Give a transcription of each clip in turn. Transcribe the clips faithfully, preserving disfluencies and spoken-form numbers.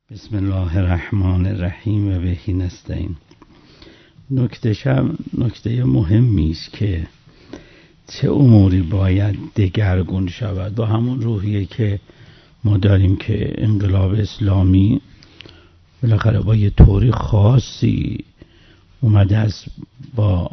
بسم الله الرحمن الرحیم و بهی نستعین. نکته شم نکته مهمی است که چه اموری باید دگرگون شود با همون روحیه که ما داریم که انقلاب اسلامی بالاخره با یه طوری خاصی اومده است، با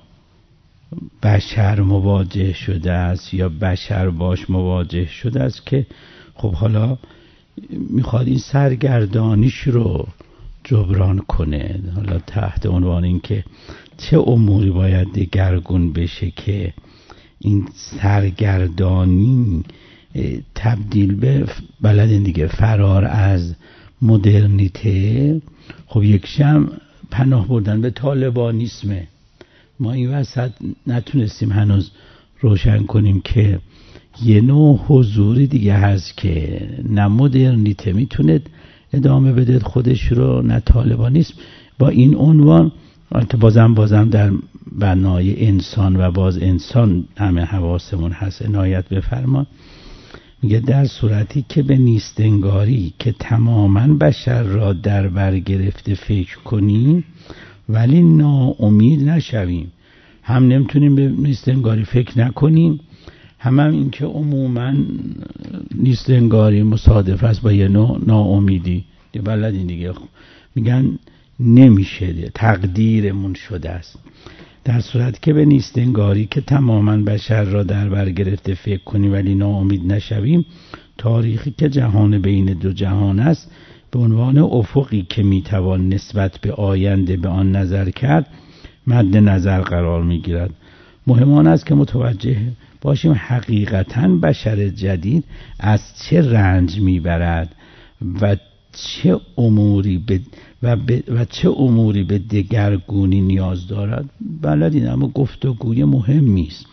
بشر مواجه شده است یا بشر باش مواجه شده است که خب حالا میخواد این سرگردانیش رو جبران کنه. حالا تحت عنوان این که چه اموری باید دگرگون بشه که این سرگردانی تبدیل به بلد دیگه فرار از مدرنیته. خب یکشم پناه بردن به طالبانیسمه. ما این وسط نتونستیم هنوز روشن کنیم که یه نوع حضوری دیگه هست که نه مدرنیته میتونه ادامه بده خودش رو، نه طالبانیسم. با این عنوان بازم بازم در بنای انسان و باز انسان همه حواسمون هست عنایت بفرما. میگه در صورتی که به نیستنگاری که تماما بشر را در بر گرفته فکر کنیم ولی ناامید نشویم. هم نمیتونیم به نیستنگاری فکر نکنیم، هم, هم این که عموما نیستنگاری مصادف است با یه نوع ناامیدی. دی بلدین دیگه، میگن نمیشه، دی تقدیرمون شده است. در صورت که به نیستنگاری که تماما بشر را در بر گرفته فکر کنیم ولی ناامید نشویم، تاریخی که جهان بین دو جهان است به عنوان افقی که میتوان نسبت به آینده به آن نظر کرد مد نظر قرار میگیرد. مهمان است که متوجه باشیم حقیقتاً بشر جدید از چه رنج میبرد و چه اموری به و, به و چه اموری به دگرگونی نیاز دارد. بلدین، اما گفتگوی مهمی است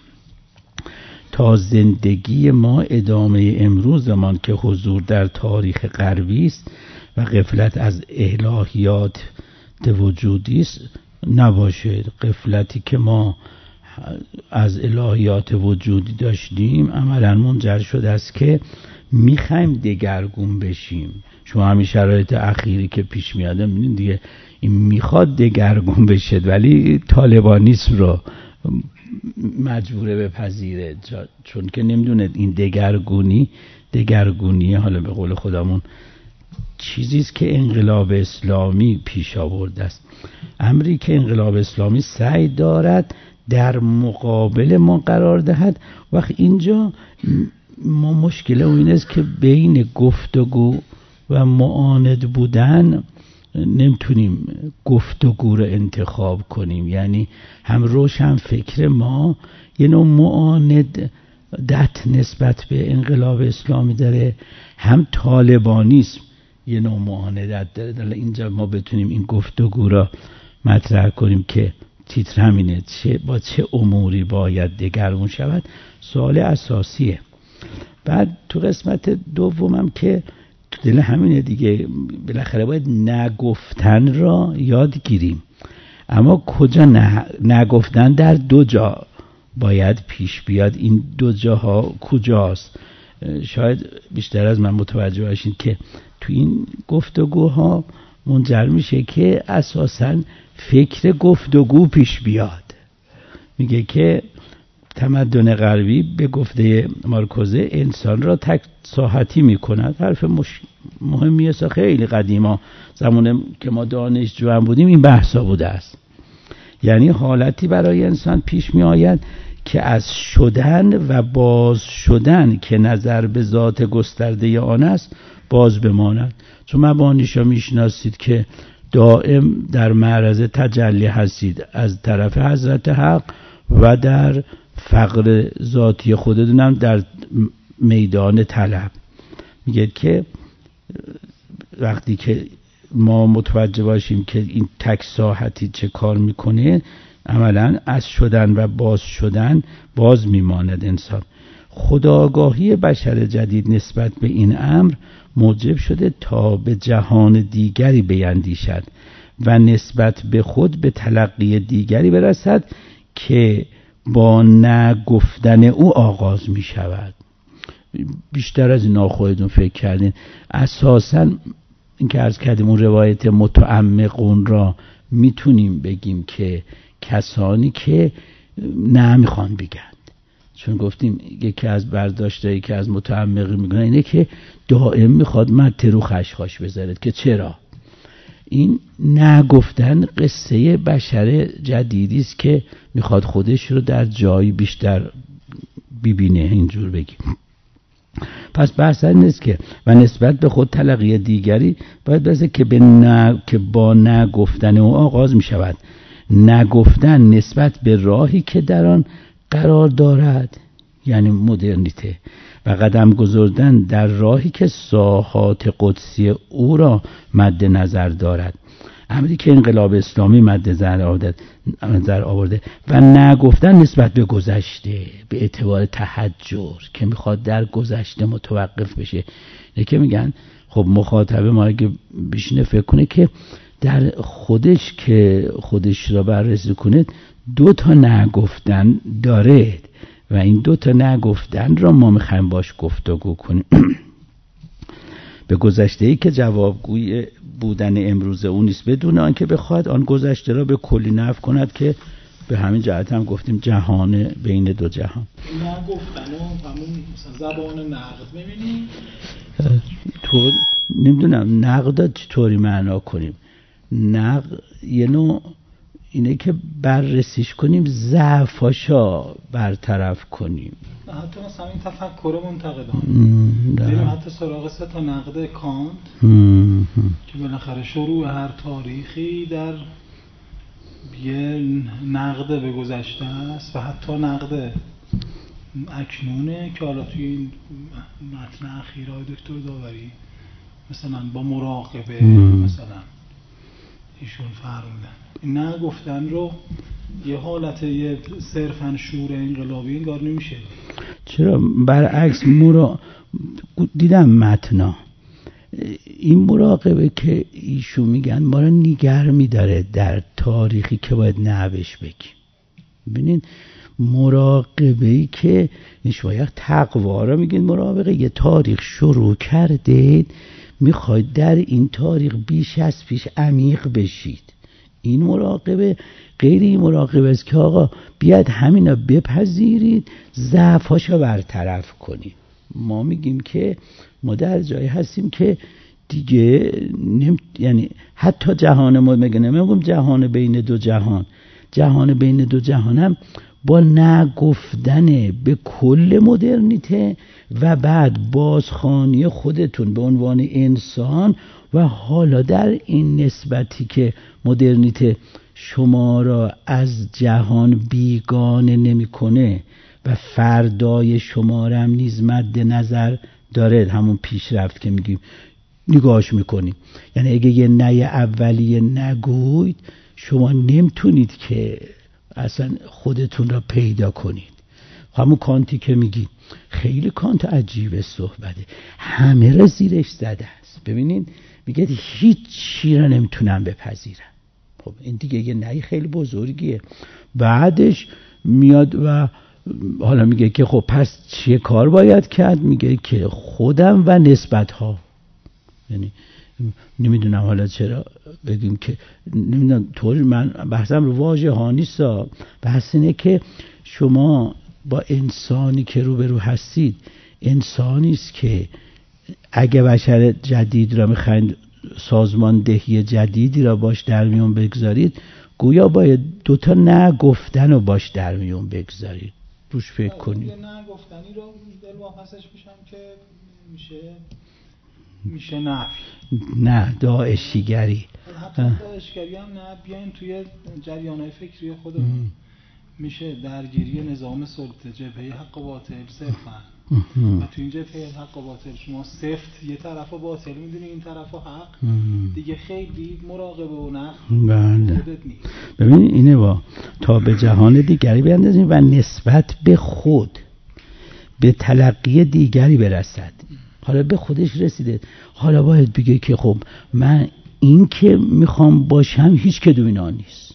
تا زندگی ما ادامه امروزمان که حضور در تاریخ غربی است و غفلت از الهیات وجودی است نباشه. غفلتی که ما از الهیات وجودی داشتیم عملاً منجر شده است که میخوایم دگرگون بشیم. شما همین شرایط اخیری که پیش میاده میبینید دیگه، این میخواد دگرگون بشه ولی طالبانیسم رو مجبوره بپذیره، چون که نمیدونه این دگرگونی دگرگونی حالا به قول خودمون چیزی است که انقلاب اسلامی پیش آورده است، امری که انقلاب اسلامی سعی دارد در مقابل ما قرار دهد. وقت اینجا ما مشکل اون است که بین گفتگو و معاند بودن نمیتونیم گفتگو رو انتخاب کنیم. یعنی هم روشن فکر ما یه نوع معاند دت نسبت به انقلاب اسلامی داره، هم طالبانیسم یه نوع معاندت داره. در اینجا ما بتونیم این گفتگو را مطرح کنیم که تیتر همینه، چه با چه اموری باید دگرگون شود، سوال اساسیه. بعد تو قسمت دومم که تو دل همینه دیگه، بالاخره باید نگفتن را یاد گیریم. اما کجا نه، نگفتن در دو جا باید پیش بیاد. این دو جاها کجاست؟ شاید بیشتر از من متوجه باشین که تو این گفتگوها منجر میشه که اساساً فکر گفتگو پیش بیاد. میگه که تمدن غربی به گفته مارکوزه انسان را تک ساحتی میکند. حرف مش... مهمی است، خیلی قدیما زمان که ما دانشجو هم بودیم این بحثا بوده است. یعنی حالتی برای انسان پیش می آید که از شدن و باز شدن که نظر به ذات گسترده آن است باز بماند. چون مبانیشا میشناسید که دائم در معرض تجلی هستید از طرف حضرت حق و در فقر ذاتی خودتونم در میدان طلب. میگه که وقتی که ما متوجه باشیم که این تک ساحتی چه کار میکنه، عملاً از شدن و باز شدن باز میماند انسان. خودآگاهی بشر جدید نسبت به این امر موجب شده تا به جهان دیگری بیندیشد و نسبت به خود به تلقی دیگری برسد که با نگفتن او آغاز می شود. بیشتر از اینا خودتون فکر کردین. اساساً این که عرض کردیم اون روایت متعمقون را میتونیم بگیم که کسانی که نه میخوان بگند، چون گفتیم یکی از برداشتایی که از متعمقی میگن اینه که دائم میخواد مرد رو خشخاش بذارد که چرا این نه گفتن قصه بشر جدیدی است که میخواد خودش رو در جایی بیشتر ببینه، اینجور بگیم. پس بحث این است که و نسبت به خود تلقی دیگری باید بسه که به نه که با نه گفتن او آغاز می شود. نه گفتن نسبت به راهی که در آن قرار دارد یعنی مدرنیته، و قدم گذاشتن در راهی که ساحات قدسی او را مد نظر دارد، امری که انقلاب اسلامی مد نظر آورده. و نه گفتن نسبت به گذشته به اعتبار تحجر که میخواد در گذشته متوقف بشه. اینه که میگن خب مخاطب ما اگه بشینه فکر کنه که در خودش که خودش را بررسی کنه دو تا نه گفتن داره و این دو تا نه گفتن را ما میخوایم باش گفتگو کنیم. به گذشته‌ای که جوابگوی بودن امروز اون نیست، بدون آنکه بخواد آن گذشته را به کلی نفی کند، که به همین جهت هم گفتیم جهان بین دو جهان. نه گفتن و همون زبان نقد می‌بینی؟ طور نمیدونم نقد چطوری معنا کنیم. نقد یه نوع اینه که بررسیش کنیم، ضعفاشا برطرف کنیم. حتی مثلا این تفکر منتقدان بریم حتی سراغ سه تا نقد کانت که بالاخره شروع هر تاریخی در یه نقد به گذشته است و حتی نقد اکنونه که حالا توی این متن اخیرهای دکتر داوری مثلا با مراقبه مثلا ایشون فرمودن این نه گفتن رو یه حالت یه صرفاً شور انقلابی انگار نمیشه. چرا؟ برعکس مرا دیدم متنا این مراقبه که ایشون میگن ما رو نگر میداره در تاریخی که باید نبش بگیم. ببینین مراقبه‌ای که شما یک تقوا رو میگین مراقبه، یه تاریخ شروع کردید میخواید در این تاریخ بیش از پیش عمیق بشید. این مراقبه غیر این مراقبه است که آقا بیاد همینا بپذیرید ضعفاشو برطرف کنید. ما میگیم که ما در جایی هستیم که دیگه نم... یعنی حتی جهان ما میگه نمیگم جهان بین دو جهان، جهان بین دو جهان هم با نگفتن به کل مدرنیته و بعد بازخوانی خودتون به عنوان انسان و حالا در این نسبتی که مدرنیته شما را از جهان بیگانه نمیکنه و فردای شما را هم نیز مد نظر داره، همون پیشرفت که میگیم نگاهش میکنیم. یعنی اگه یه نه اولیه نگوید شما نمیتونید که اصلا خودتون را پیدا کنید. همون کانتی که میگی خیلی کانت عجیبه صحبته، همه را زیرش زده است. ببینید میگه هیچ چی را نمیتونم بپذیرم. خب این دیگه یه نهی خیلی بزرگیه. بعدش میاد و حالا میگه که خب پس چیه کار باید کرد؟ میگه که خودم و نسبت ها. یعنی نمیدونم حالا چرا بگیم که نمیدونم طوری، من بحثم رو واژه ها نیستا، بحث اینه که شما با انسانی که روبرو هستید انسانی است که اگه بشر جدید را میخواین سازماندهی جدیدی را باش در میون بگذارید گویا باید دوتا نه گفتن رو باش در میون بگذارید، روش فکر کنید. نه گفتنی رو دل واپسش میشم که میشه میشه نفی، نه داعشیگری، حتی داعشگری هم نه، بیاین توی جریانهای فکری خودمون میشه درگیری نظام سلطه، جبهه حق و باطل صرفا و تو این جبهه حق و باطل شما سفت یه طرف و باطل میدونی این طرف و حق دیگه خیلی مراقبه و نقد خودت نیست. ببین اینه با تا به جهان دیگری بیاندازیم و نسبت به خود به تلقی دیگری برسد. حالا به خودش رسیده، حالا باید بگه که خب من این که میخوام باشم هیچ کدوم اینا نیست،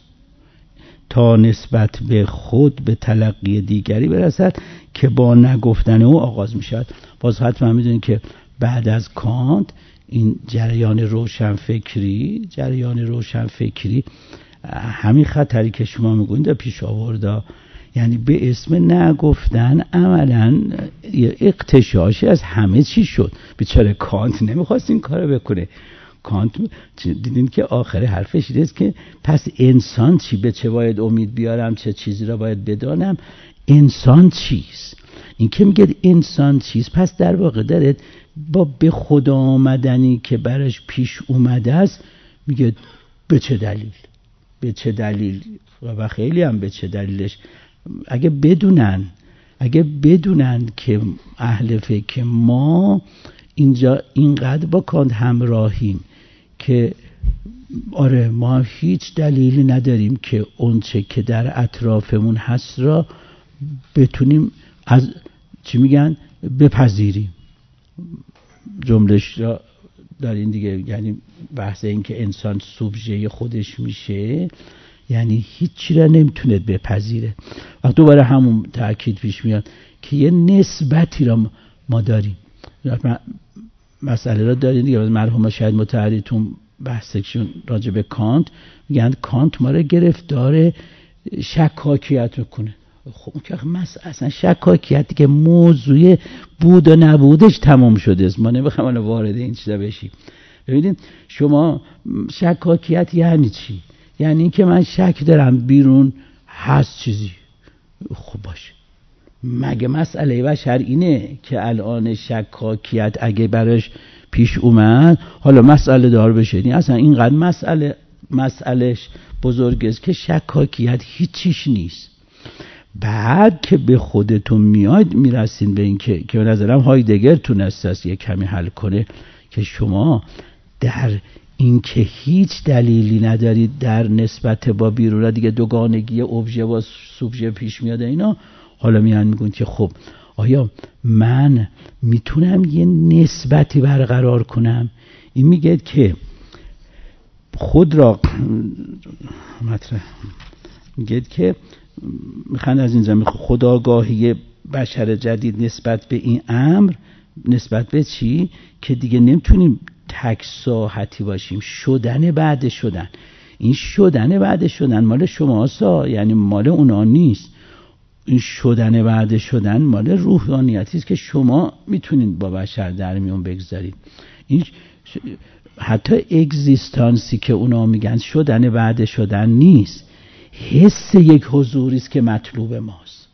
تا نسبت به خود به تلقی دیگری برسد که با نگفتن او آغاز میشد. باز حتما میدونید که بعد از کانت این جریان روشنفکری جریان روشنفکری همین خطری که شما میگوین در پیش آورده، یعنی به اسم نگفتن عملا اغتشاشی از همه چی شد. بیچاره کانت نمیخواست این کارو بکنه. کانت دیدیم که آخر حرفش اینه که پس انسان چی، به چه باید امید بیارم، چه چیزی را باید بدانم، انسان چیست. این که میگه انسان چیست، پس در واقع داره با به خدا آمدنی که برش پیش اومده است میگه به چه دلیل، به چه دلیل و خیلی هم به چه دلیلش. اگه بدونن اگه بدونن که اهل فکر ما اینجا اینقدر با کانت همراهیم که آره ما هیچ دلیلی نداریم که اون چه که در اطرافمون هست را بتونیم از چی میگن بپذیریم. جملهش را دارین دیگه، یعنی بحث این که انسان سوبژه خودش میشه، یعنی هیچی را نمیتونه بپذیره. و دوباره همون تأکید پیش میاد که یه نسبتی را ما داریم. مسئله را دارین دیگه، مرحوم شاید متحریتون بحثشون راجع به کانت میگن کانت ما را گرفتار شکاکیت میکنه. خب اون که اصلا شکاکیت که موضوع بود و نبودش تمام شده است، ما نمیخوایم الان وارد این چیزا بشیم. ببینید شما شکاکیت یعنی چی؟ یعنی این که من شک دارم بیرون هست چیزی. خب باشه، مگه مسئله بشر اینه که الان شکاکیت اگه براش پیش اومد حالا مسئله دار بشه؟ این اصلا اینقدر مسئله مسئلهش بزرگ است که شکاکیت هیچیش نیست. بعد که به خودتون میاد میرسین به این که که به نظرم هایدگر تونست است یک کمی حل کنه که شما در این که هیچ دلیلی ندارید در نسبت با بیرون دیگه دوگانگی ابژه با سوبژه پیش میاد اینا. حالا میان میگن که خب آیا من میتونم یه نسبتی برقرار کنم؟ این میگه که خود را مطرح میگه که میخوان از این زمین خودآگاهی بشر جدید نسبت به این امر، نسبت به چی که دیگه نمیتونیم تک ساحتی باشیم، شدن بعد شدن. این شدن بعد شدن مال شماسا، یعنی مال اونا نیست. این شدن بعد شدن مال روحانیتی است که شما میتونید با بشر در میون بگذارید. این حتی اگزیستانسی که اونا میگن شدن بعد شدن نیست، حس یک حضوری است که مطلوب ماست.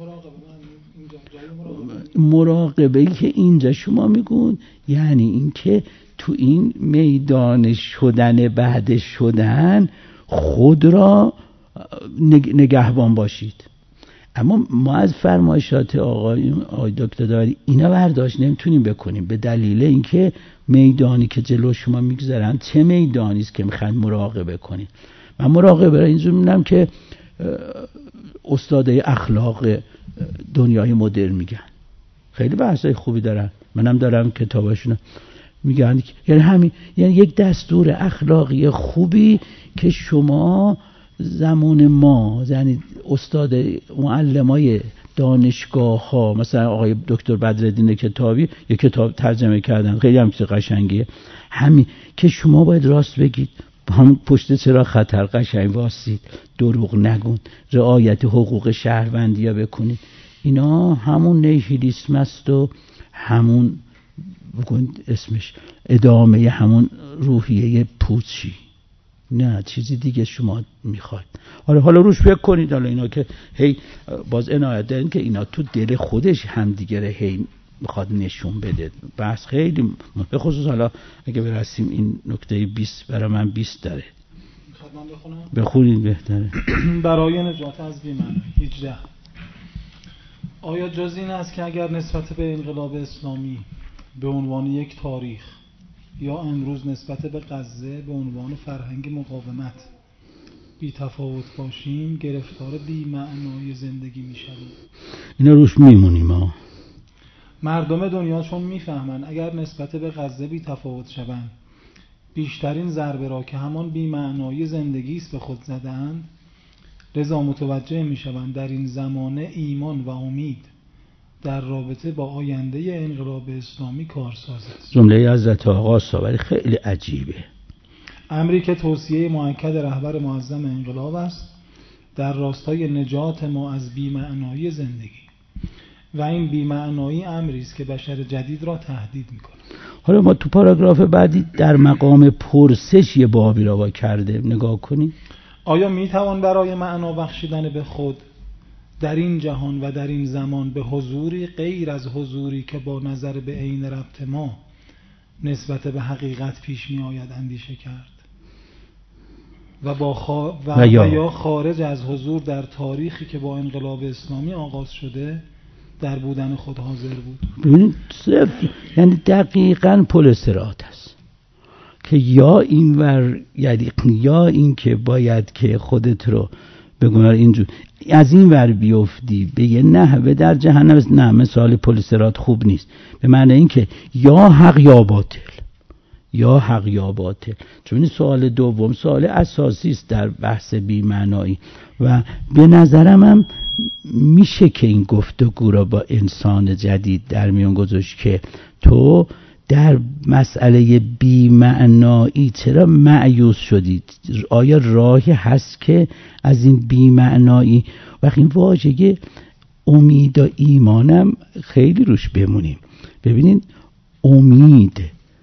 مراقبه که اینجا شما میگون یعنی این که تو این میدان شدن بعد شدن خود را نگهبان باشید. اما ما از فرمایشات آقای آقای دکتر داری اینا برداشت نمیتونیم بکنیم، به دلیل اینکه میدانی که جلو شما میگذارن چه میدانی است که میخوان مراقبه کنید. من مراقبه را اینجور میبینم که استادای اخلاق دنیای مدرن میگن، خیلی بحثای خوبی دارن، منم دارم کتاباشون میگن، یعنی همین، یعنی یک دستور اخلاقی خوبی که شما زمان ما، یعنی استاد معلمای دانشگاه ها مثلا آقای دکتر بدرالدین کتابی یک کتاب ترجمه کردن، خیلی هم قشنگیه، همین که شما باید راست بگید، هم پشت چرا خطر قشنگ واسید، دروغ نگون، رعایت حقوق شهروندی ها بکنید. اینا همون نیهیلیسم است و همون بگوین اسمش ادامه همون روحیه پوچی، نه چیزی دیگه شما میخواد. حالا حالا روش فکر کنید. حالا اینا که هی باز عنایت دارین که اینا تو دل خودش هم دیگه هی میخواد نشون بده. بحث خیلی به خصوص حالا اگه برسیم این نکته بیست برای من بیست داره. میخواد من بخونم؟ بخونید بهتره. برای نجات از بی‌معنی هجده. آیا جز این است که اگر نسبت به انقلاب اسلامی به عنوان یک تاریخ یا امروز نسبت به غزه به عنوان فرهنگ مقاومت بی تفاوت باشیم، گرفتار بی معنای زندگی می شویم؟ اینا روش میمونیم ها. مردم دنیا چون میفهمن اگر نسبت به غزه بی تفاوت شوند، بیشترین ضربه را که همان بی معنای زندگی است به خود زدند، لذا متوجه می شوند در این زمانه ایمان و امید در رابطه با آینده انقلاب اسلامی کارساز است. جمله حضرت آقا ولی خیلی عجیبه. امری که توصیه مؤکد رهبر معظم انقلاب است در راستای نجات ما از بی‌معنایی زندگی و این بی‌معنایی امری است که بشر جدید را تهدید می‌کند. حالا ما تو پاراگراف بعدی در مقام پرسش یه بابی را با کرده، نگاه کنیم. آیا میتوان برای معنا بخشیدن به خود در این جهان و در این زمان به حضوری غیر از حضوری که با نظر به عین ربط ما نسبت به حقیقت پیش می آید اندیشه کرد و, با خا... و, و, یا... و یا خارج از حضور در تاریخی که با انقلاب اسلامی آغاز شده در بودن خود حاضر بود؟ ببینید یعنی دقیقاً پل صراط است که یا این ور یعنی یا این که باید که خودت رو بگم اینجور از این ور بیفتی به یه نحوه در جهنم. نه مثال پل صراط خوب نیست، به معنی این که یا حق یا باطل، یا حق یا باطل. چون این سوال دوم سوال اساسی است در بحث بی‌معنایی و به نظرم هم میشه که این گفتگو را با انسان جدید در میان گذاشت که تو در مسئله بی‌معنایی چرا مایوس شدید؟ آیا راهی هست که از این بی‌معنایی وقتی این واژه امید و ایمانم خیلی روش بمونیم. ببینید امید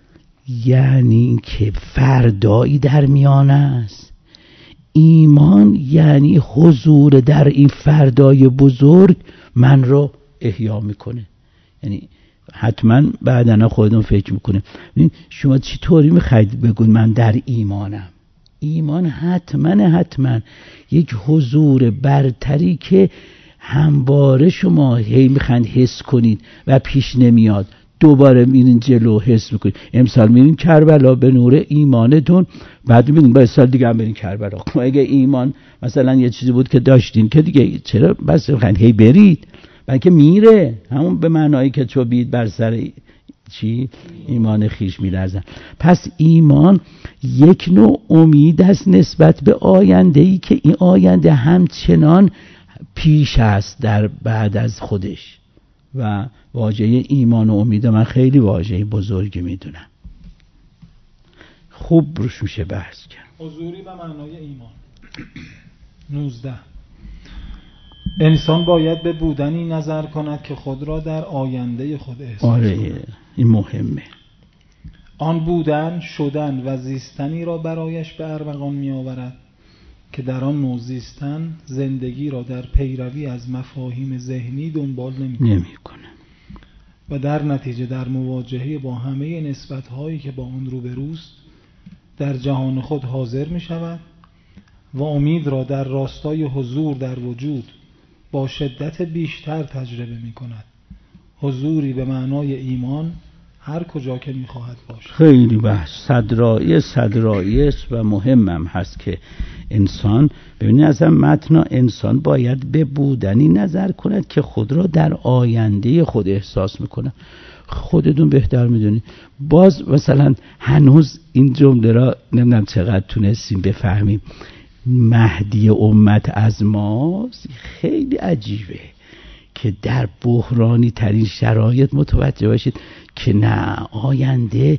یعنی که فردایی در میان است، ایمان یعنی حضور در این فردای بزرگ من رو احیا میکنه. یعنی حتما بعداً خودتون فکر میکنه شما چی طوری میخواید بگون من در ایمانم؟ ایمان حتما حتما یک حضور برتری که همواره شما هی میخواید حس کنید و پیش نمیاد، دوباره میرین جلو حس میکنید. امسال میرین کربلا به نور ایمانتون، بعد میرین با سال دیگه هم برین کربلا. اگه ایمان مثلا یه چیزی بود که داشتین که دیگه چرا بس میخواید هی برید؟ بلکه میره همون به معنایی که چوبید بر سر چی ایمان خیش میلرزن. پس ایمان یک نوع امید است نسبت به آینده‌ای که این آینده همچنان پیش است در بعد از خودش و واژه ایمان و امید من خیلی واژه بزرگی میدونم. خوب روش میشه بحث کرد. حضوری به معنای ایمان. نوزده انسان باید به بودنی نظر کند که خود را در آینده خود احساس آره کند. این مهمه. آن بودن، شدن و زیستنی را برایش به ارمغان می آورد که در آن نوع زیستن زندگی را در پیروی از مفاهیم ذهنی دنبال نمی کنه و در نتیجه در مواجهه با همه نسبت‌هایی که با آن روبروست در جهان خود حاضر می شود و امید را در راستای حضور در وجود با شدت بیشتر تجربه می کند. حضوری به معنای ایمان هر کجا که می خواهد باشد. خیلی بحث صدرایی صدرایی است و مهمم هست که انسان ببینید از متن انسان باید به بودنی نظر کند که خود را در آینده خود احساس میکنه. خودتون بهتر میدونید. باز مثلا هنوز این جمله را نمیدونم چقدر تونستیم بفهمیم. مهدی امت از ماست. خیلی عجیبه که در بحرانی ترین شرایط متوجه باشید که نه آینده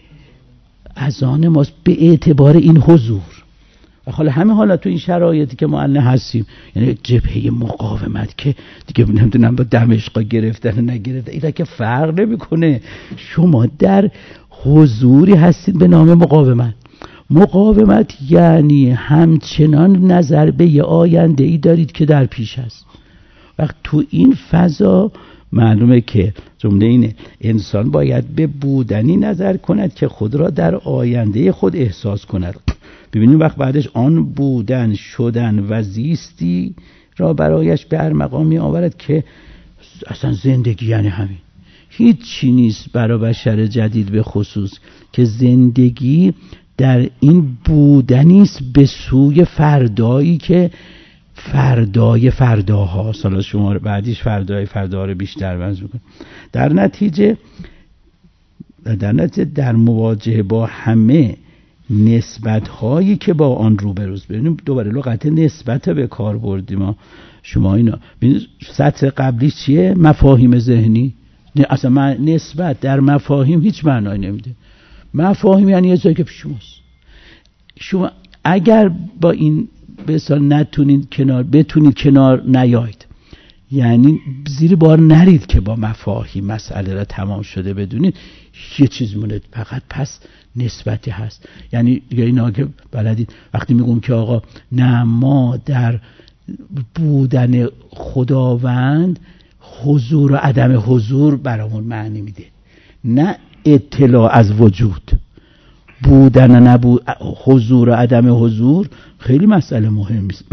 از آن ماست به اعتبار این حضور. و حالا همه حالا تو این شرایطی که ما الان هستیم یعنی جبهه مقاومت که دیگه نمیدونم با دمشق گرفتن و نگرفتن اینا که فرق نمیکنه. شما در حضوری هستید به نام مقاومت. مقاومت یعنی همچنان نظر به یه آینده ای دارید که در پیش است. وقت تو این فضا معلومه که جمله اینه انسان باید به بودنی نظر کند که خود را در آینده خود احساس کند. ببینید وقت بعدش آن بودن شدن و زیستی را برایش به ارمغان می آورد که اصلا زندگی یعنی همین. هیچ چی نیست برای بشر جدید به خصوص که زندگی در این بودنی است به سوی فردایی که فردای فرداها حالا شما بعدیش فردای فرداها رو بیشتر بنز میکنه. در نتیجه در نتیجه در مواجهه با همه نسبت هایی که با آن روبروست. ببینیم دوباره لغت نسبت به کار بردیم ما شما اینا. ببینید سطح قبلیش چیه؟ مفاهیم ذهنی. اصلا من نسبت در مفاهیم هیچ معنایی نمیده. مفاهیم یعنی یه چیزی که پیش شماست. شما اگر با این به اصطلاح نتونید کنار بتونید کنار نیاید، یعنی زیر بار نرید که با مفاهیم مسئله را تمام شده بدونید، یه چیز مونده فقط پس نسبتی هست. یعنی اینا که بلدید وقتی میگم که آقا نه ما در بودن خداوند حضور و عدم حضور برامون معنی میده، نه اطلاع از وجود. بودن و نبود، حضور و عدم حضور خیلی مسئله مهمی است.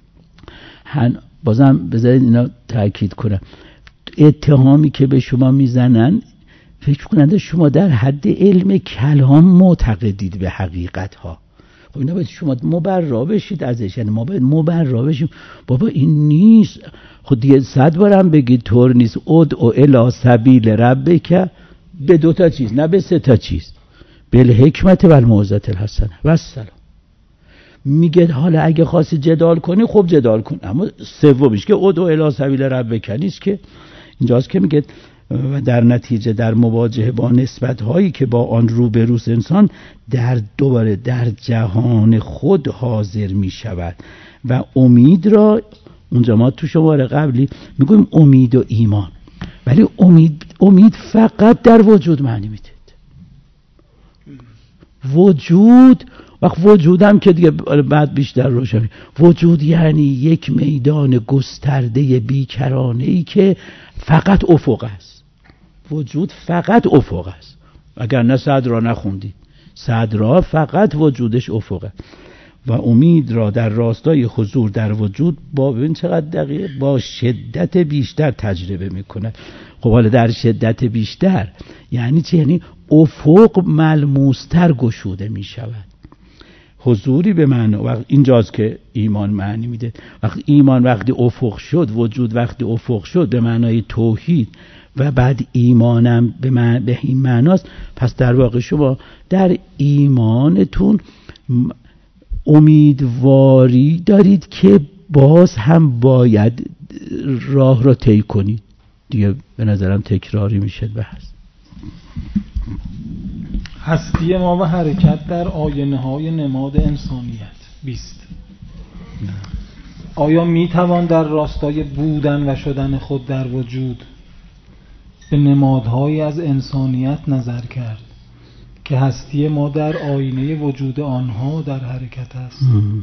بازم بذارید اینا تاکید کنم، اتهامی که به شما میزنن فکر کننده شما در حد علم کلام معتقدید به حقیقت ها. خب اینا باید شما مبرا بشید ازش، یعنی ما باید مبرا بشیم بابا این نیست. خود دیگه صد بارم بگید طور نیست. ادعو الی سبیل ربک به دو تا چیز، نه به سه تا چیز، بالحکمت و الموعظة الحسنه و السلام. میگه حالا اگه خواستی جدال کنی خب جدال کن، اما سومیش که ادعو الی سبیل ربک نیست که اینجاست که میگه و در نتیجه در مواجهه با نسبت‌هایی که با آن روبروست انسان در دوباره در جهان خود حاضر میشود و امید را، اونجا ما تو شماره قبلی میگویم امید و ایمان، ولی امید امید فقط در وجود معنی میده. وجود وقت وجودم که دیگه بعد بیشتر روشن، وجود یعنی یک میدان گسترده بیکرانه‌ای که فقط افق است. وجود فقط افق است. اگر نه صدرا نخوندید، صدرا فقط وجودش افقه. و امید را در راستای حضور در وجود با ببین چقدر دقیق با شدت بیشتر تجربه میکنه. خب حالا در شدت بیشتر یعنی چه؟ یعنی افق ملموستر گشوده میشود. حضوری به معنی وقت اینجاست که ایمان معنی میده. وقتی ایمان وقتی افق شد، وجود وقتی افق شد به معنای توحید و بعد ایمانم به, معنی به این معناست، پس در واقع شما در ایمانتون امیدواری دارید که باز هم باید راه را طی کنید. دیگه به نظرم تکراری میشه بحث. هستی ما و حرکت در آینه های نماد انسانیت. بیست. آیا می توان در راستای بودن و شدن خود در وجود به نمادهایی از انسانیت نظر کرد که هستی ما در آینه وجود آنها در حرکت است؟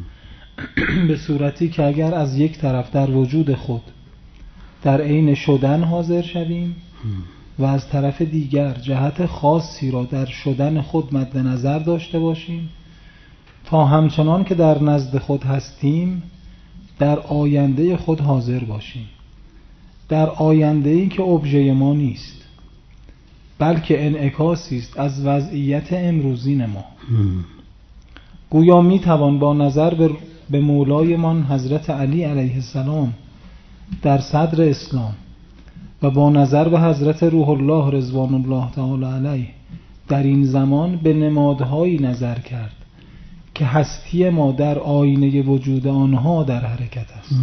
به صورتی که اگر از یک طرف در وجود خود در عین شدن حاضر شویم و از طرف دیگر جهت خاصی را در شدن خود مد نظر داشته باشیم تا همچنان که در نزد خود هستیم در آینده خود حاضر باشیم، در آینده‌ای که ابژه ما نیست بلکه انعکاسی است از وضعیت امروزین ما. گویا می توان با نظر به مولایمان حضرت علی علیه السلام در صدر اسلام و با نظر به حضرت روح الله رضوان الله تعالی علیه در این زمان به نمادهایی نظر کرد که هستی ما در آینه وجود آنها در حرکت است.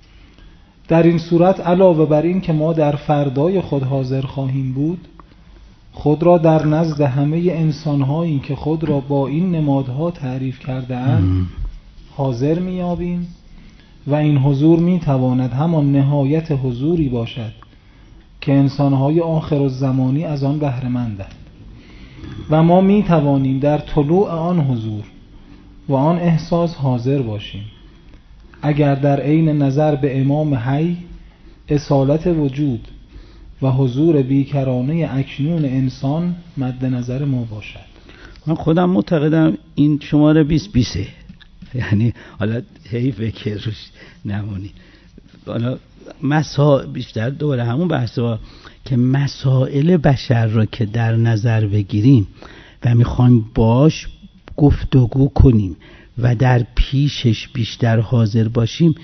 در این صورت علاوه بر این که ما در فردای خود حاضر خواهیم بود، خود را در نزد همه انسان‌هایی که خود را با این نمادها تعریف کرده‌اند حاضر می‌یابیم و این حضور می‌تواند همان نهایت حضوری باشد که انسان‌های آخرالزمانی از آن بهره مندند و ما می‌توانیم در طلوع آن حضور و آن احساس حاضر باشیم اگر در عین نظر به امام حی اصالت وجود و حضور بیکرانه اکنون انسان مد نظر ما باشد. من خودم معتقدم این شماره بیست بیسه، یعنی حالا حیفه که روش نمونی. حالا مسا بیشتر دوباره همون بحثا که مسائل بشر را که در نظر بگیریم و میخوایم باش گفتگو کنیم و در پیشش بیشتر حاضر باشیم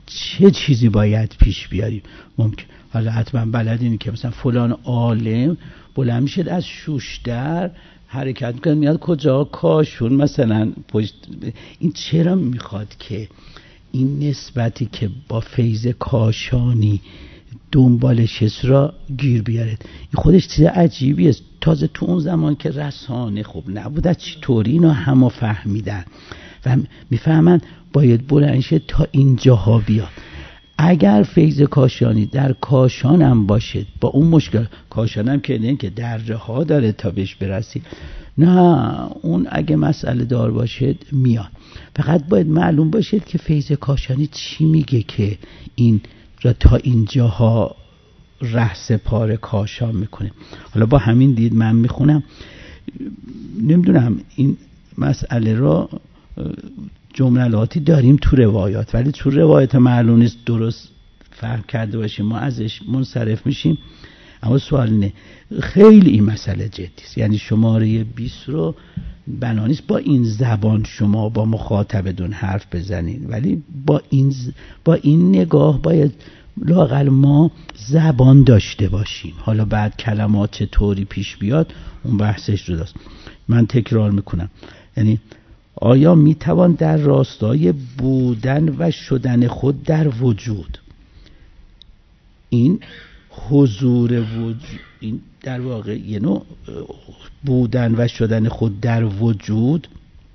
چه چیزی باید پیش بیاریم. ممکن حالا حتما بلدین که مثلا فلان عالم بلند میشه از شوشتر حرکت میکنه میاد کجا کاشون مثلا پشت. این چرا میخواد که این نسبتی که با فیض کاشانی دنبالش هست را گیر بیارد؟ این خودش چیز عجیبی است. تازه تو اون زمان که رسانه خوب نبود چطوری اینو همه فهمیدن و میفهمن باید بلنشه تا اینجاها بیاد. اگر فیض کاشانی در کاشان هم باشه با اون مشکل، کاشان هم که نه که درجه ها داره تا بهش برسی، نه اون اگه مسئله دار باشه میاد. فقط باید معلوم باشه که فیض کاشانی چی میگه که این را تا اینجاها رأس پار کاشان میکنه. حالا با همین دید من میخونم، نمیدونم این مسئله را جملاتی داریم تو روایات ولی تو روایات معلوم نیست درست فهم کرده باشیم، ما ازش منصرف میشیم. اما سوال اینه خیلی این مسئله جدی است، یعنی شماره بیست رو بنا نیست با این زبان شما با مخاطبتون حرف بزنین، ولی با این ز... با این نگاه باید لااقل ما زبان داشته باشیم. حالا بعد کلمات چطوری پیش بیاد اون بحثش رو داشت. من تکرار میکنم، یعنی آیا میتوان در راستای بودن و شدن خود در وجود، این حضور وجود، این در واقع یه نوع بودن و شدن خود در وجود،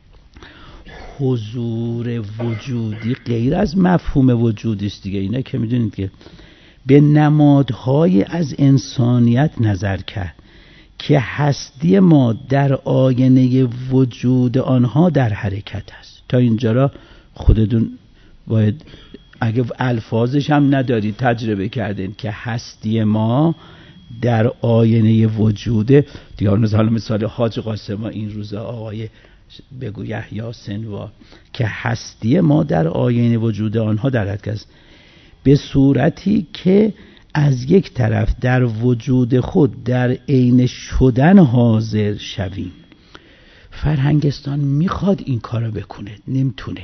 حضور وجودی غیر از مفهوم وجودی است دیگه. اینا که میدونید که به نمادهای از انسانیت نظر کرد که هستی ما در آینه وجود آنها در حرکت است. تا اینجا را خودتون باید اگه الفاظش هم ندارید تجربه کردین که هستی ما در آینه وجوده دیگه. مثلا مثال حاج قاسم این روزا آقای بگو یحیی سنوا که هستی ما در آینه وجود آنها در حرکت است به صورتی که از یک طرف در وجود خود در عین شدن حاضر شویم. فرهنگستان میخواد این کارو بکنه، نمیتونه.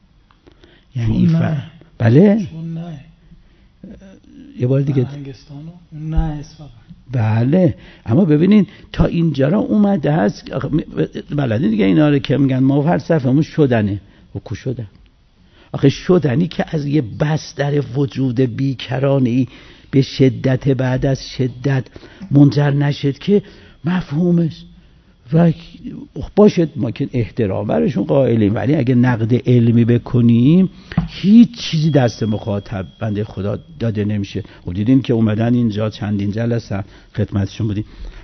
یعنی فر... بله چون نه یه بار دیگه فرهنگستانو اون نه است. بله اما ببینین تا اینجا را اومده هست بلدین دیگه اینا رو که میگن ما فلسفه‌مون شدنه و کو شدن. آخه شدنی که از یه بستر وجود بیکرانه‌ای به شدت بعد از شدت منجر نشد که مفهومش و باشد ما که احترام برشون قائلیم، ولی اگه نقد علمی بکنیم هیچ چیزی دست مخاطب بنده خدا داده نمیشه. و دیدین که اومدن اینجا چندین جلسه خدمتشون بودیم.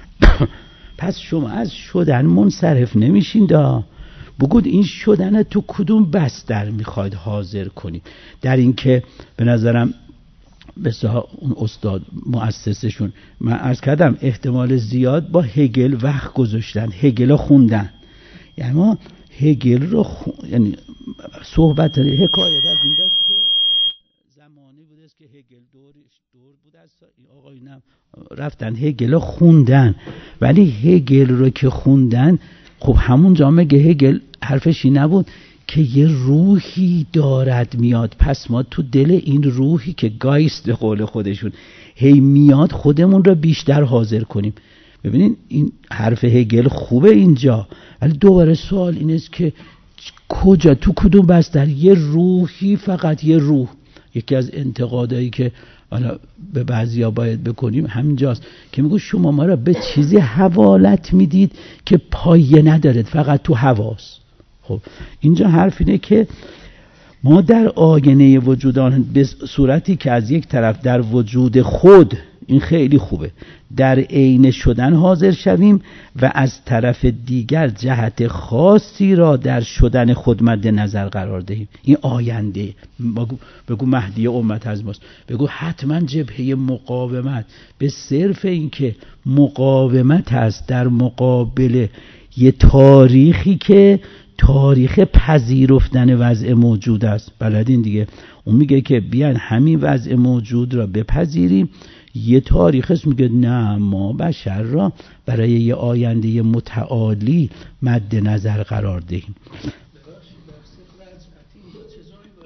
پس شما از شدن منصرف نمیشین دا بگود این شدن تو کدوم بستر میخواید حاضر کنید. در این که به نظرم بسیار اون استاد مؤسسشون من عرض کردم احتمال زیاد با هگل وقت گذاشتن، هگل رو خوندن. یعنی ما هگل رو خون... یعنی صحبت حکایت از این دست که زمانی بوده است که هگل دورش دور بود از آقایونم رفتن هگل رو خوندن، ولی هگل رو که خوندن خب همون جا میگه هگل حرفشی نبود که یه روحی دارد میاد، پس ما تو دل این روحی که گایست به قول خودشون هی میاد خودمون رو بیشتر حاضر کنیم. ببینین این حرف هگل خوبه اینجا، ولی دوباره سوال این است که کجا تو کدوم بستر یه روحی، فقط یه روح. یکی از انتقادایی که حالا به بعضیا باید بکنیم همینجاست که میگو شما ما را به چیزی حوالت میدید که پایه ندارد، فقط تو حواس. خب اینجا حرف اینه که ما در آینه وجودان به صورتی که از یک طرف در وجود خود، این خیلی خوبه، در عین شدن حاضر شویم و از طرف دیگر جهت خاصی را در شدن خود مد نظر قرار دهیم. این آینده بگو, بگو مهدی امت از ماست، بگو حتما جبهه مقاومت به صرف این که مقاومت هست در مقابل یه تاریخی که تاریخ پذیرفتن وضع موجود است. بلدین دیگه اون میگه که بیان همین وضع موجود را بپذیریم. یه تاریخ است میگه نه ما بشر را برای یه آینده متعالی مد نظر قرار دهیم.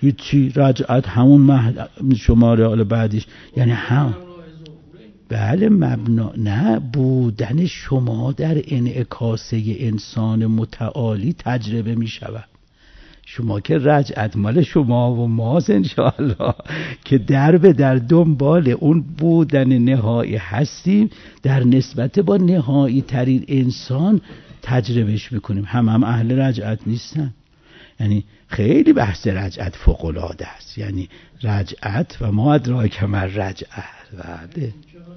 هیچی، رجعت همون مهد شماره حالا بعدش یعنی هم بله مبنا نه بودن شما در انعکاسه انسان متعالی تجربه می شود. شما که رجعت مال شما و ماست انشاءالله که در به در دنبال اون بودن نهایی هستیم در نسبت با نهایی ترین انسان تجربهش میکنیم. هم هم اهل رجعت نیستن، یعنی خیلی بحث رجعت فوق العاده است، یعنی رجعت و ما ادراک ما رجعت بعده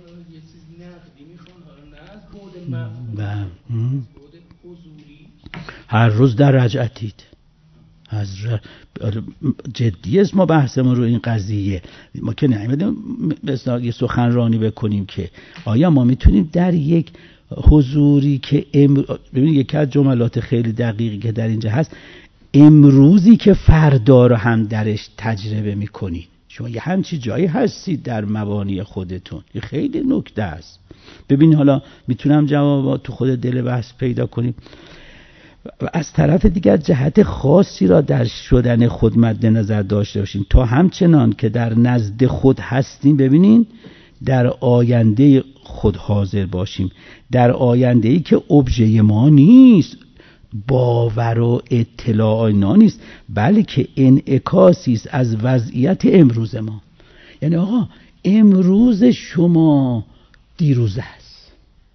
هر روز در رجعتید. از جدی است ما بحثمون رو این قضیه، ما که نمیدونیم مثلا یه سخنرانی بکنیم که آیا ما میتونیم در یک حضوری که امر... ببینید یکی از جملات خیلی دقیقی که در اینجا هست، امروزی که فردا رو هم درش تجربه میکنید. شما یه همچی جایی هستید در مبانی خودتون، یه خیلی نکته است. ببین حالا میتونم جوابات تو خود دل بحث پیدا کنیم و از طرف دیگر جهت خاصی را در شدن خود مد نظر داشته باشیم تا همچنان که در نزد خود هستیم ببینین در آینده خود حاضر باشیم، در آینده‌ای که ابژه ما نیست، باور و اطلاع اینا نیست، بلکه انعکاسی است از وضعیت امروز ما. یعنی آقا امروز شما دیروزه است،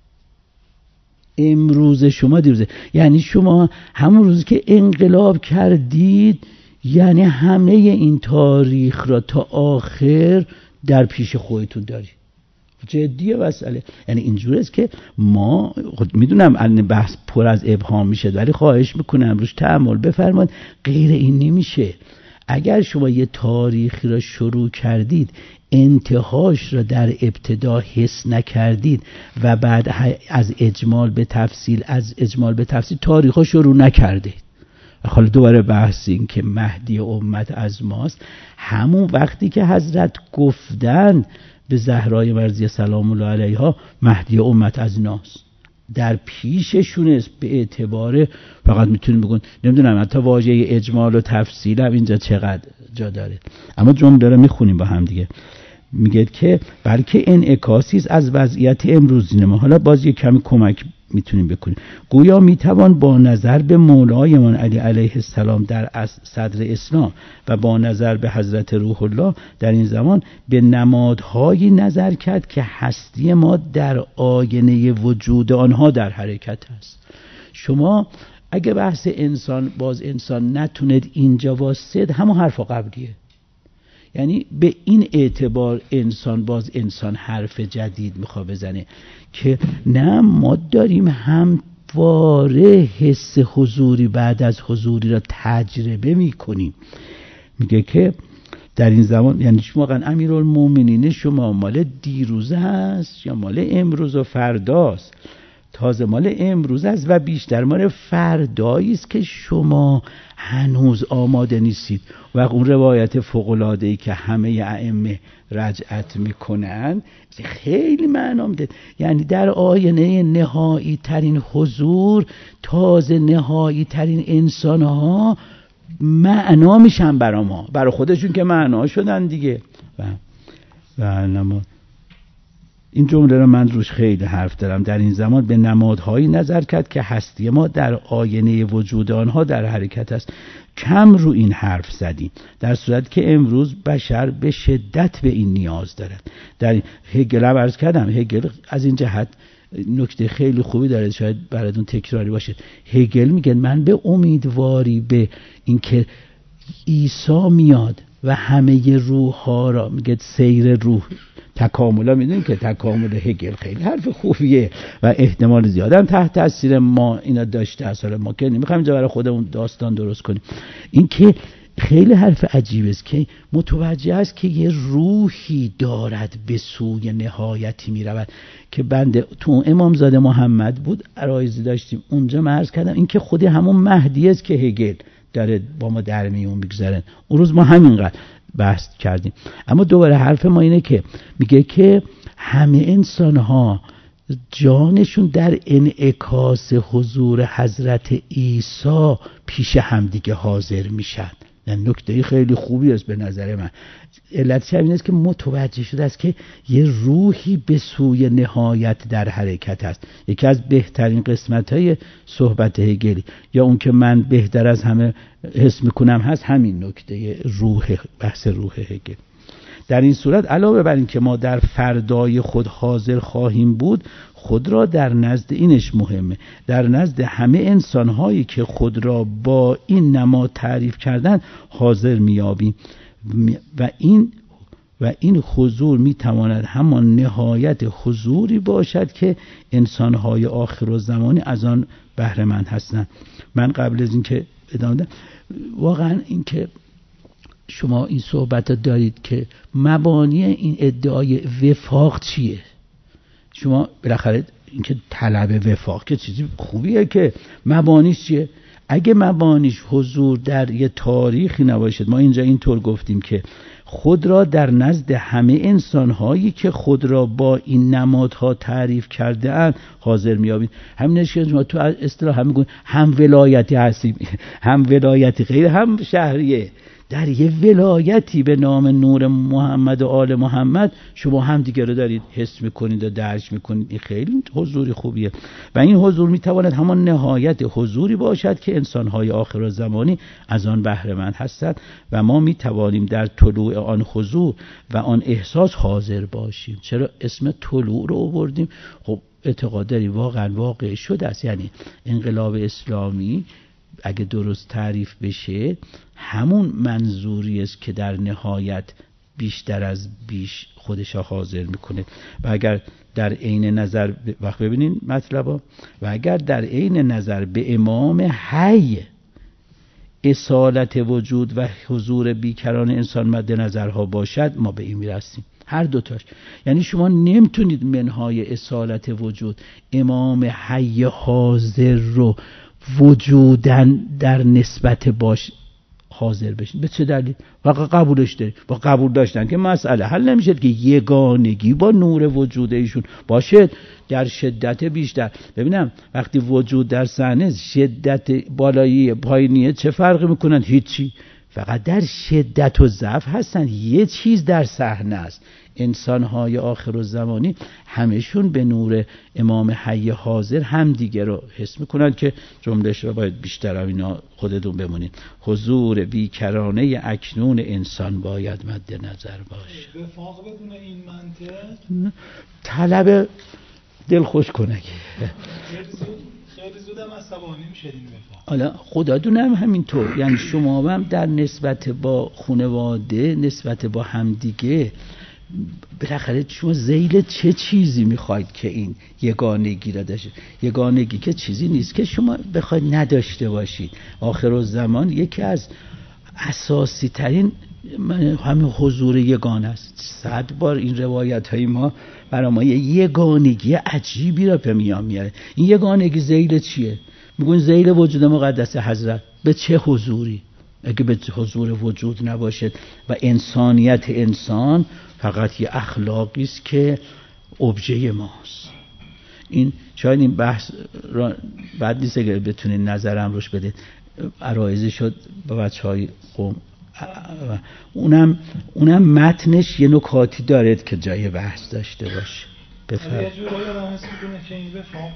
امروز شما دیروزه، یعنی شما همون روز که انقلاب کردید یعنی همه این تاریخ را تا آخر در پیش خودتون دارید. جدیه مسئله، یعنی اینجوری است که ما خود میدونم الان بحث پر از ابهام میشه ولی خواهش میکنم روش تأمل بفرمایید، غیر این نمیشه. اگر شما یه تاریخی را شروع کردید انتهاش را در ابتدا حس نکردید و بعد از اجمال به تفصیل از اجمال به تفصیل تاریخ ها شروع نکردید. حالا دوباره بحث این که مهدی امت از ماست، همون وقتی که حضرت گفتند به زهرای مرضیه سلام الله علیها مهدی امت از ناست، در پیششون است به اعتبار، فقط میتونیم بگون نمیدونم حتی واژه اجمال و تفصیل هم اینجا چقدر جا داره، اما جمله رو میخونیم با هم دیگه. میگه که بلکه انعکاسی است از وضعیت امروزین ما. حالا باز یک کمی کمک میتونیم بکنیم. گویا میتوان با نظر به مولایمان علی علیه السلام در صدر اسلام و با نظر به حضرت روح الله در این زمان به نمادهایی نظر کرد که هستی ما در آینه وجود آنها در حرکت است. شما اگه بحث انسان باز انسان نتوند اینجا واسد، همون حرف قبلیه، یعنی به این اعتبار انسان باز انسان حرف جدید میخواد بزنه که نه ما داریم همواره حس حضوری بعد از حضوری را تجربه میکنیم. میگه که در این زمان یعنی شما واقعا امیرالمومنین شما مال دیروزه هست یا مال امروز و فرداست؟ تازه مال امروز است و بیشتر مال فردایی است که شما هنوز آماده نیستید. و اون روایت فوق‌العاده‌ای که همه ائمه رجعت میکنن خیلی معنا میده، یعنی در آینه نهایی ترین حضور تازه نهایی ترین انسان ها معنا میشن برا ما، برا خودشون که معنا شدن دیگه. و و نما این جمله رو من روش خیلی حرف دارم. در این زمان به نمادهایی نظر کرد که هستی ما در آینه وجود آنها در حرکت است. کم رو این حرف زدیم، در صورت که امروز بشر به شدت به این نیاز دارد. در هگل هم عرض کردم، هگل از این جهت نکته خیلی خوبی داره، شاید براتون تکراری باشه. هگل میگه من به امیدواری به اینکه عیسی میاد و همه روح ها را، میگه سیر روح تکاملا، میدونیم که تکامل هگل خیلی حرف خوبیه و احتمال زیادم تحت تاثیر ما اینا داشته اصلا. ما که نمیخوایم اینجا برای خودمون داستان درست کنیم. این که خیلی حرف عجیب است که متوجه است که یه روحی دارد به سوی نهایتی میرود که بنده تو امامزاده محمد بود عرایزی داشتیم اونجا عرض کردم این که خودی همون مهدی است که هگل داره با ما در میون میگذارن. اون روز ما همینقدر بحث کردیم. اما دوباره حرف ما اینه که میگه که همه انسان ها جانشون در انعکاس حضور حضرت عیسی پیش همدیگه حاضر میشن. یعنی نکته خیلی خوبی است به نظر من. علتش این است که متوجه شده است که یه روحی به سوی نهایت در حرکت است. یکی از بهترین قسمت‌های صحبت هگلی یا اون که من بهتر از همه حس می‌کنم هست همین نکته روح، بحث روح هگل. در این صورت علاوه بر این که ما در فردای خود حاضر خواهیم بود، خود را در نزد اینش مهمه، در نزد همه انسان‌هایی که خود را با این نماد تعریف کردن حاضر می‌یابیم و این و این حضور می‌تواند همان نهایت حضوری باشد که انسان‌های آخرالزمانی از آن بهره مند هستند. من قبل از اینکه ادامه بدم، واقعا این که شما این صحبت دارید که مبانی این ادعای وفاق چیه؟ شما بالاخره اینکه طلب وفاق که چیزی خوبیه، که مبانیش چیه؟ اگه مبانیش حضور در یه تاریخی نباشد، ما اینجا اینطور گفتیم که خود را در نزد همه انسان‌هایی که خود را با این نمادها تعریف کرده اند حاضر می‌یابید. همینش که ما تو اصطلاح هم میگن هم ولایتی هستیم، هم ولایتی غیر هم شهریه. در یه ولایتی به نام نور محمد و آل محمد شما هم دیگه رو دارید حس میکنید و درک میکنید. این خیلی حضوری خوبیه و این حضور میتواند همان نهایت حضوری باشد که انسانهای آخرالزمانی از آن بهره مند هستند و ما میتوانیم در طلوع آن حضور و آن احساس حاضر باشیم. چرا اسم طلوع رو آوردیم؟ خب اعتقاد داری واقعا واقع شده است. یعنی انقلاب اسلامی اگه درست تعریف بشه همون منظوری است که در نهایت بیشتر از بیش خودش حاضر میکنه و اگر در عین نظر ب... وقت ببینین مطلبا و اگر در عین نظر به امام حی اصالت وجود و حضور بیکران انسان مد نظرها باشد، ما به این میرسیم. هر دوتاش. یعنی شما نمیتونید منهای اصالت وجود امام حی حاضر رو وجودن در نسبت باش حاضر بشین. به چه دلیل؟ واقعا قبولش داری. با قبول داشتن که مسئله حل نمیشه که یگانگی با نور وجود ایشون باشه در شدت بیشتر. ببینم وقتی وجود در صحنه شدت بالایی پایینیه چه فرقی میکنن؟ هیچی. فقط در شدت و ضعف هستن. یه چیز در صحنه است. انسان‌های آخرالزمانی همشون به نور امام حی حاضر هم دیگه رو حس میکنن که جملهش رو باید بیشتر هم اینا خودتون بمونید. حضور بیکرانه اکنون انسان باید مد نظر باشه. وفاق بدون این منطق طلب دلخوش کنه خیلی زودم عصبانی میشه این وفاق. حالا خدا دونم همینطور. یعنی شما هم در نسبت با خانواده، نسبت با همدیگه، بالاخره شما ذیل چه چیزی میخواید که این یگانگی را داشته؟ یگانگی که چیزی نیست که شما بخواید نداشته باشید. آخرالزمان یکی از اساسی ترین همین حضور یگانه است. صد بار این روایت های ما برای ما یگانگی عجیبی را به میان میاره. این یگانگی ذیل چیه؟ میگن ذیل وجود مقدس حضرت. به چه حضوری؟ اگه به حضور وجود نباشد و انسانیت انسان فقط یه اخلاقی است که ابژه ماست. این شاید این بحث را بعد نیست اگر بتونین نظرم روش بدید. عرایضی شد با بچهای قوم، اونم اونم متنش یه نکاتی دارد که جای بحث داشته باشه. بفرمایید. یه جورایی آدم حس می‌کنه که این وفاق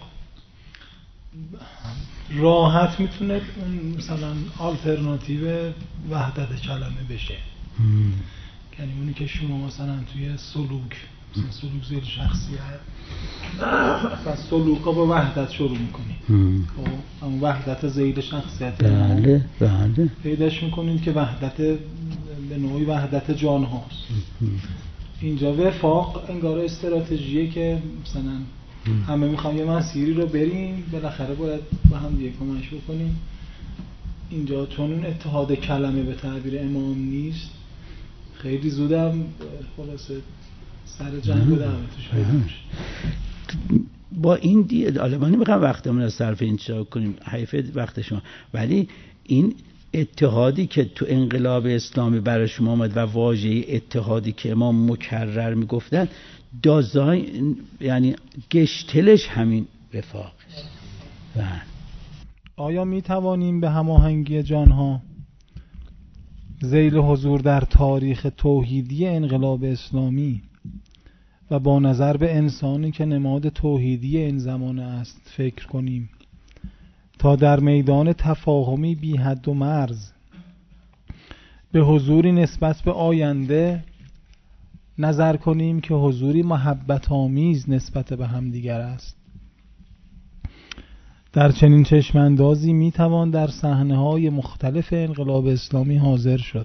راحت میتونه اون مثلا آلترناتیو وحدت کلمه بشه. یعنی اونی که شما مثلا توی سلوک مثلا سلوک ذیل شخصیت و سلوکا با وحدت شروع میکنید. خب اون وحدت ذیل شخصیت بله بله پیداش میکنید که وحدت به نوعی وحدت جان هاست. اینجا وفاق انگار استراتژیه که مثلا همه میخوام یه مسیری رو بریم، بالاخره باید با هم دیگه کمک بکنیم. اینجا چون اون اتحاد کلمه به تعبیر امام نیست، خیلی زودم خلاصه سر جنگ و دعوتش بگیرش. با این دیگه آلمانی میخوام وقتمون رو صرف این چرا کنیم، حیفه وقت شما، ولی این اتحادی که تو انقلاب اسلامی برای شما آمد و واژه اتحادی که امام مکرر میگفتن دازاین، یعنی گشتلش همین وفاق است. آیا می توانیم به هماهنگی جانها ذیل حضور در تاریخ توحیدی انقلاب اسلامی و با نظر به انسانی که نماد توحیدی این زمانه است فکر کنیم تا در میدان تفاهمی بی حد و مرز به حضوری نسبت به آینده نظر کنیم که حضوری محبت آمیز نسبت به همدیگر است. در چنین چشماندازی میتوان در صحنه‌های مختلف انقلاب اسلامی حاضر شد،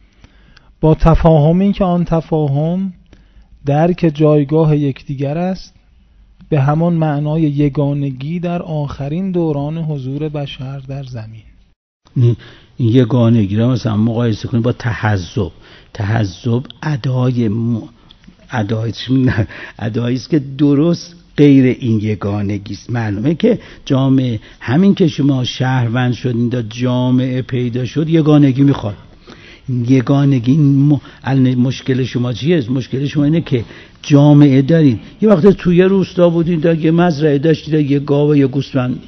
با تفاهمی که آن تفاهم درک جایگاه یکدیگر است، به همان معنای یگانگی در آخرین دوران حضور بشر در زمین. این یگانگی را مثلا مقایسه کنید با تحزب. تحزب ادای م... ادای ادایی است که درست غیر این یگانگی است. معلومه که جامعه، همین که شما شهروند شدین تا جامعه پیدا شد، یگانگی میخواد. یگانگی م... مشکل شما چیه؟ مشکل شما اینه که جامعه دارین. یه وقت توی روستا بودین، تا یه مزرعه داشتید، یه گاو و یه گوسفند،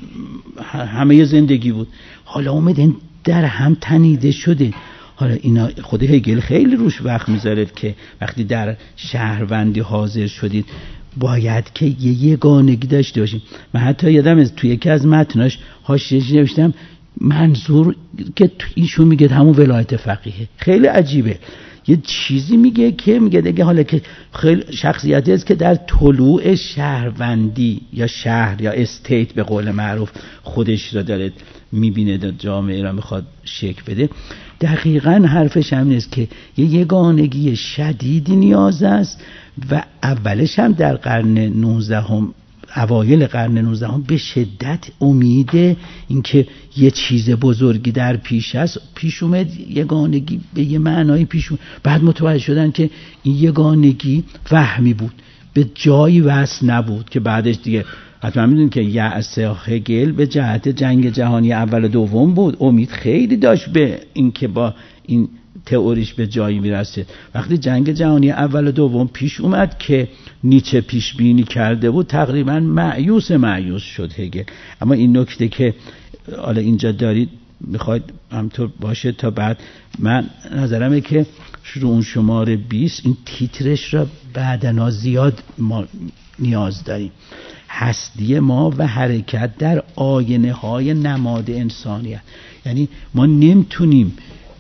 همه زندگی بود. حالا اومدین در هم تنیده شده. حالا اینا خود هگل خیلی روش وقت میذاره که وقتی در شهروندی حاضر شدید باید که یه یگانگی داشته باشیم. من حتی یادم از توی یکی از متناش حاشیه‌اش نوشتم منظور که ایشون میگه همون ولایت فقیه. خیلی عجیبه، یه چیزی میگه که میگه دیگه حالا که خیلی شخصیتی است که در طلوع شهروندی یا شهر یا استیت به قول معروف خودش را داره میبینه، در جامعه را میخواد شکل بده. دقیقاً حرفش هم نیست که یه یگانگی شدیدی نیاز است و اولش هم در قرن نوزدهم، اوایل قرن نوزدهم به شدت امید اینکه یه چیز بزرگی در پیش است پیش اومد. یگانگی به یه معنای پیش اومد. بعد متوجه شدن که این یگانگی وهمی بود، به جایی وصل نبود که بعدش دیگه حتما میدونید که یأس هگل به جهت جنگ جهانی اول و دوم بود. امید خیلی داشت به این که با این تئوریش به جایی میرسه. وقتی جنگ جهانی اول و دوم پیش اومد که نیچه پیش بینی کرده بود، تقریبا مایوس مایوس شد هگل. اما این نکته که حالا اینجا دارید میخواید همطور باشه تا بعد، من نظرمه که شروع اون شماره بیست این تیترش را بعدنا زیاد ما نیاز داریم. هستی ما و حرکت در آینه های نماد انسانیت. یعنی ما نمیتونیم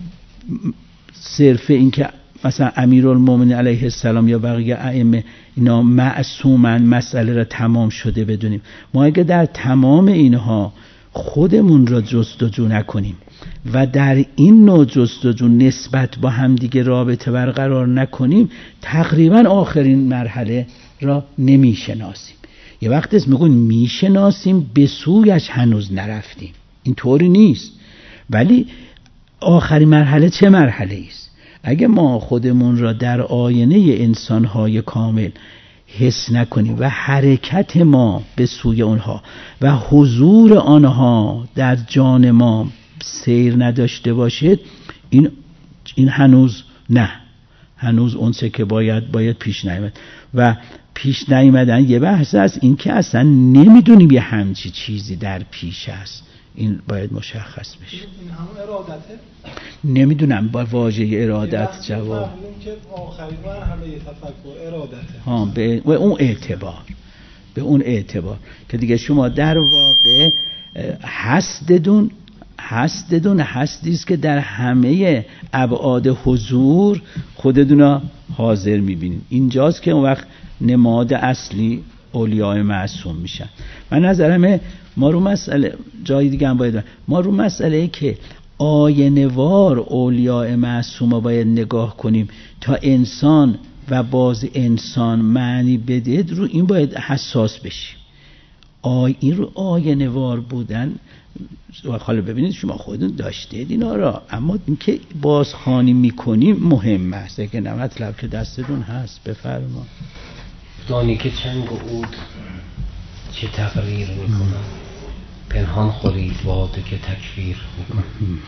صرف این که مثلا امیرالمومنین علیه السلام یا بقیه ائمه اینا معصومن مسئله را تمام شده بدونیم. ما اگه در تمام اینها خودمون را جستجو نکنیم و در این نوع جستجو نسبت با همدیگه رابطه برقرار نکنیم، تقریبا آخرین مرحله را نمیشناسیم. یه وقت اسم میگون میشناسیم، به سویش هنوز نرفتیم. این طوری نیست. ولی آخرین مرحله چه مرحله است؟ اگه ما خودمون را در آینه انسان‌های کامل حس نکنیم و حرکت ما به سوی اونها و حضور آنها در جان ما سیر نداشته باشید، این این هنوز نه، هنوز اونچه که باید باید پیش نیامد. و پیش نیامدن یه بحث است، این که اصلا نمیدونیم یه همچی چیزی در پیش است. این باید مشخص بشه. این همون ارادته؟ نمیدونم با واژه ارادت جواب که آخرین مرحله تفکر ارادته. ها به اون اعتبار، به اون اعتبار که دیگه شما در واقع هستدون هستدون هستی است که در همه ابعاد حضور خودتون حاضر میبینید. اینجاست که اون وقت نماد اصلی اولیاء معصوم میشن. من نظرمه ما رو مسئله جای دیگه هم باید ما رو مسئله که آینه‌وار اولیاء معصوم باید نگاه کنیم تا انسان و باز انسان معنی بده، رو این باید حساس بشیم. آی این رو آینه‌وار بودن، حالا ببینید شما خودتون داشتید اینا را، اما اینکه بازخوانی میکنیم مهم است. که نه مطلب که دستتون هست بفرما. دانی که چنگ و عود چه تقریر میکنن، پنهان خورید باده که تکفیر میکنن.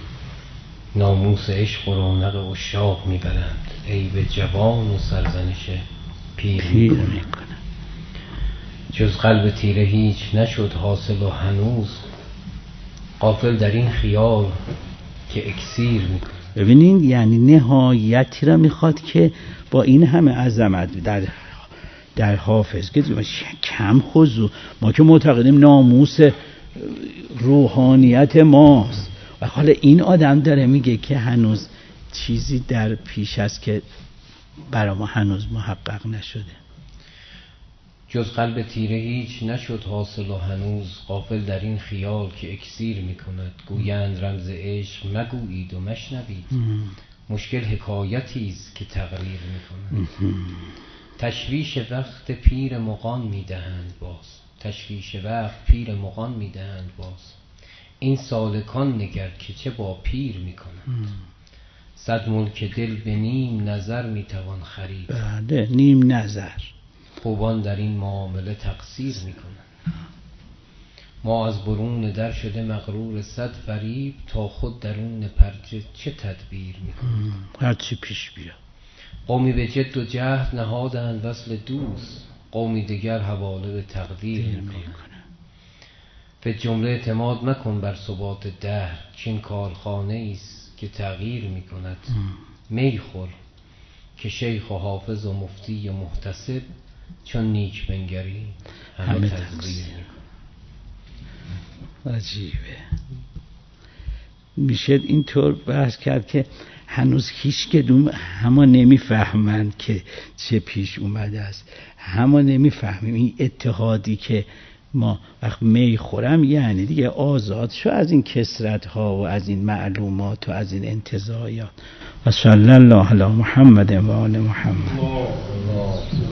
ناموس عشق و رونق عشاق میبرند، عیب جوان و سرزنش پیر میکنن. جز قلب تیره هیچ نشد حاصل و هنوز، غافل در این خیال که اکسیر میکنه. ببینین یعنی نهایتی را میخواد که با این همه عظمت در در حافظ که کم خضوع، ما که معتقدیم ناموس روحانیت ماست و حالا این آدم داره میگه که هنوز چیزی در پیش است که برای ما هنوز محقق نشده. جز قلب تیره هیچ نشد حاصل و هنوز غافل در این خیال که اکسیر میکند. گویند رمز عشق مگویید و مشنوید، مشکل حکایتی است که تقریر میکند. تشویش وقت پیر مغان میدهند باز، تشویش وقت پیر مغان میدهند باز. این سالکان نگر که چه با پیر میکنند. صد ملک دل به نیم نظر میتوان خرید. بله نیم نظر. خوبان در این معامله تقصیر میکنند. ما از برون در شده مغرور صد فریب، تا خود درون پرچه چه تدبیر میکنند. هر چی پیش بیاد. قومی به جد و جهد نهادند وصل دوست، قومی دیگر حواله به تقدیر میکنند. به جمله اعتماد مکن بر ثبات دهر، چین کارخانه ایست که تغییر میکند. می خور که شیخ و حافظ و مفتی و محتسب، چون نیک بنگری همه تزویر میکنند. عجیبه. میشه اینطور بحث کرد که هنوز هیچ کدوم همه نمیفهمند که چه پیش اومده است. همه نمیفهمیم این اتحادی که ما وقت می خورم یعنی دیگه آزاد شو از این کسرت ها و از این معلومات و از این انتزاعات. و صلی الله علی محمد و آل محمد.